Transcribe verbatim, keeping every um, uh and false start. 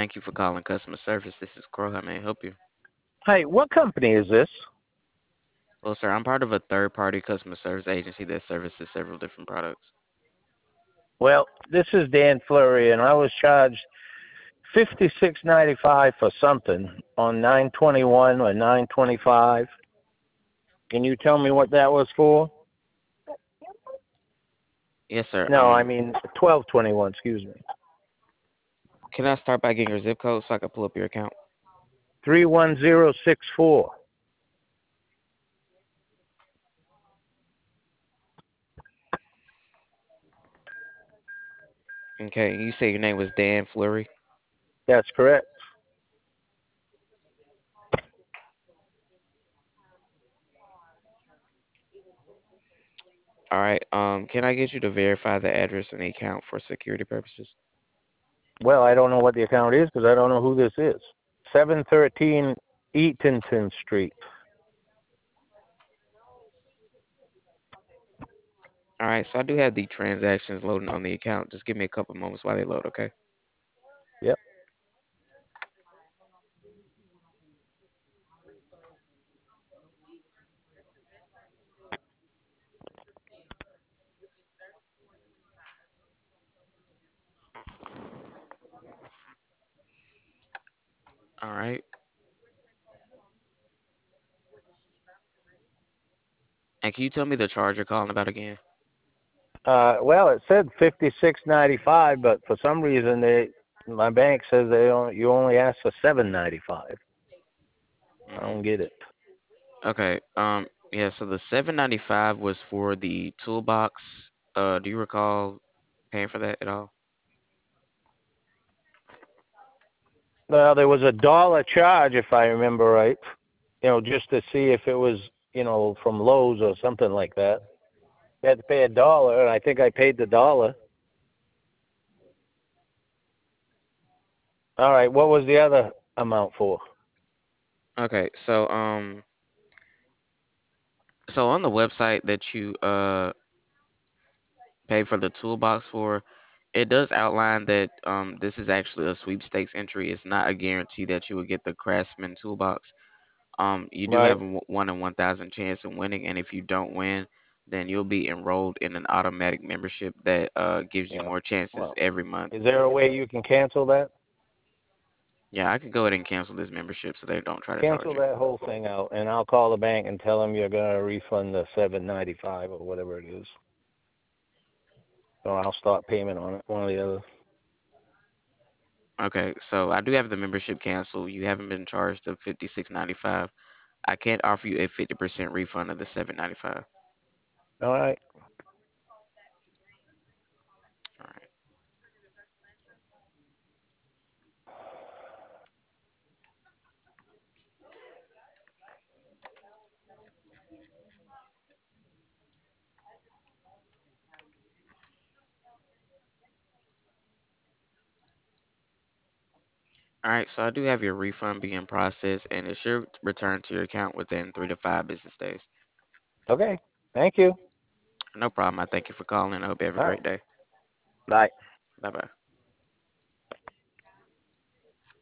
Thank you for calling customer service. This is Crow. How may I help you? Hi, what company is this? Well, sir, I'm part of a third-party customer service agency that services several different products. Well, this is Dan Flurry, and I was charged fifty six ninety five for something on nine twenty one or nine twenty five. Can you tell me what that was for? Yes, sir. No, I Um, mean twelve twenty one. Excuse me. can I start by getting your zip code so I can pull up your account? Three one zero six four. Okay, you say your name was Dan Fleury. That's correct. All right. Um, can I get you to verify the address and the account for security purposes? Well, I don't know what the account is because I don't know who this is. Seven thirteen Eatonton Street. All right. So I do have the transactions loading on the account. Just give me a couple moments while they load, okay? Yep. All right. And can you tell me the charge you're calling about again? Uh, well, it said fifty six ninety five, but for some reason they, my bank says they only, you only asked for seven ninety five. I Mm-hmm. don't get it. Okay. Um. Yeah. So the seven ninety-five was for the toolbox. Uh. Do you recall paying for that at all? Well, there was a dollar charge, if I remember right. You know, just to see if it was, you know, from Lowe's or something like that. You had to pay a dollar, and I think I paid the dollar. All right, what was the other amount for? Okay. So um. So on the website that you uh pay for the toolbox for, it does outline that um this is actually a sweepstakes entry. It's not a guarantee that you will get the Craftsman toolbox. Um, you do Right. have a w- one in one thousand chance of winning, and if you don't win, then you'll be enrolled in an automatic membership that uh gives you Yeah. more chances Well, every month. is there a way you can cancel that? Yeah, I can go ahead and cancel this membership so they don't try to charge Cancel you. that whole thing out, and I'll call the bank and tell them you're gonna refund the seven ninety five or whatever it is. Or I'll start payment on it, one or the other. Okay, so I do have the membership canceled. You haven't been charged the fifty six ninety five. I can't offer you a fifty percent refund of the seven ninety five. All right. All right. All right, so I do have your refund being processed, and it should return to your account within three to five business days. Okay. Thank you. No problem. I thank you for calling. I hope you have a All right. great day. Bye. Bye bye.